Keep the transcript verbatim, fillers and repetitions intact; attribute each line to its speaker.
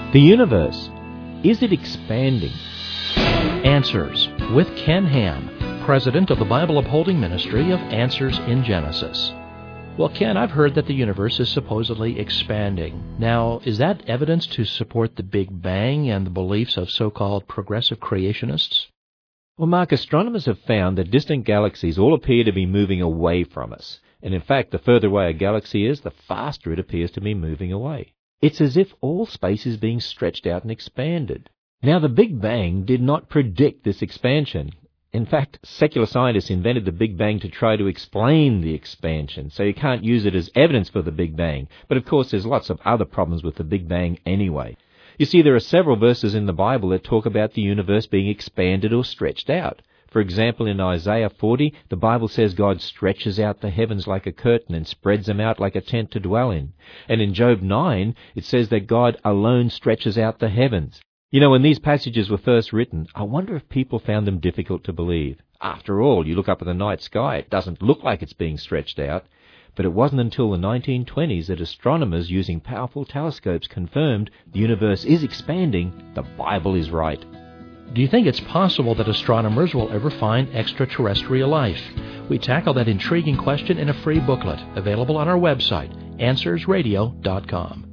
Speaker 1: The universe, is it expanding?
Speaker 2: Answers with Ken Ham, president of the Bible Upholding Ministry of Answers in Genesis. Well, Ken, I've heard that the universe is supposedly expanding. Now, is that evidence to support the Big Bang and the beliefs of so-called progressive creationists?
Speaker 1: Well, Mark, astronomers have found that distant galaxies all appear to be moving away from us. And in fact, the further away a galaxy is, the faster it appears to be moving away. It's as if all space is being stretched out and expanded. Now, the Big Bang did not predict this expansion. In fact, secular scientists invented the Big Bang to try to explain the expansion, so you can't use it as evidence for the Big Bang. But of course, there's lots of other problems with the Big Bang anyway. You see, there are several verses in the Bible that talk about the universe being expanded or stretched out. For example, in Isaiah forty, the Bible says God stretches out the heavens like a curtain and spreads them out like a tent to dwell in. And in Job nine, it says that God alone stretches out the heavens. You know, when these passages were first written, I wonder if people found them difficult to believe. After all, you look up at the night sky, it doesn't look like it's being stretched out. But it wasn't until the nineteen twenties that astronomers using powerful telescopes confirmed the universe is expanding, the Bible is right.
Speaker 2: Do you think it's possible that astronomers will ever find extraterrestrial life? We tackle that intriguing question in a free booklet available on our website, answers radio dot com.